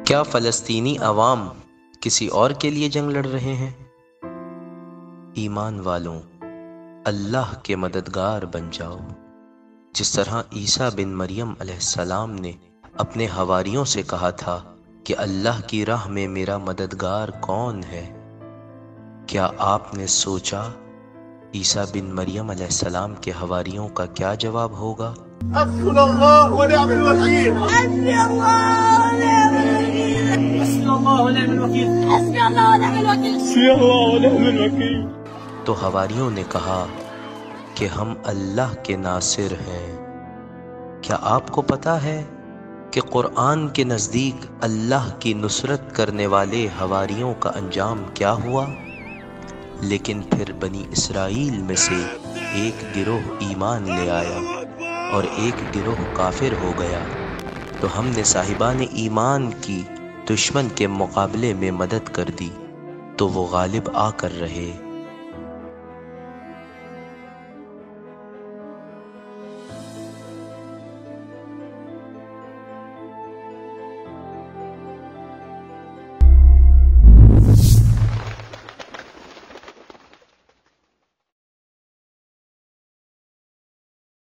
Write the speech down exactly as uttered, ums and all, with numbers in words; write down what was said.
کیا فلسطینی عوام کسی اور کے لیے جنگ لڑ رہے ہیں؟ ایمان والوں، اللہ کے مددگار بن جاؤ، جس طرح عیسیٰ بن مریم علیہ السلام نے اپنے حواریوں سے کہا تھا کہ اللہ کی راہ میں میرا مددگار کون ہے۔ کیا آپ نے سوچا عیسیٰ بن مریم علیہ السلام کے حواریوں کا کیا جواب ہوگا؟ حسبنا اللہ ونعم الوکیل، حسبی اللہ ونعم الوکیل، حسبی اللہ ونعم الوکیل، حسبی اللہ ونعم الوکیل، حسبی اللہ ونعم الوکیل۔ تو حواریوں نے کہا کہ ہم اللہ کے ناصر ہیں۔ کیا آپ کو پتا ہے کہ قرآن کے نزدیک اللہ کی نصرت کرنے والے حواریوں کا انجام کیا ہوا؟ لیکن پھر بنی اسرائیل میں سے ایک گروہ ایمان لے آیا اور ایک گروہ کافر ہو گیا، تو ہم نے صاحبان ایمان کی دشمن کے مقابلے میں مدد کر دی، تو وہ غالب آ کر رہے۔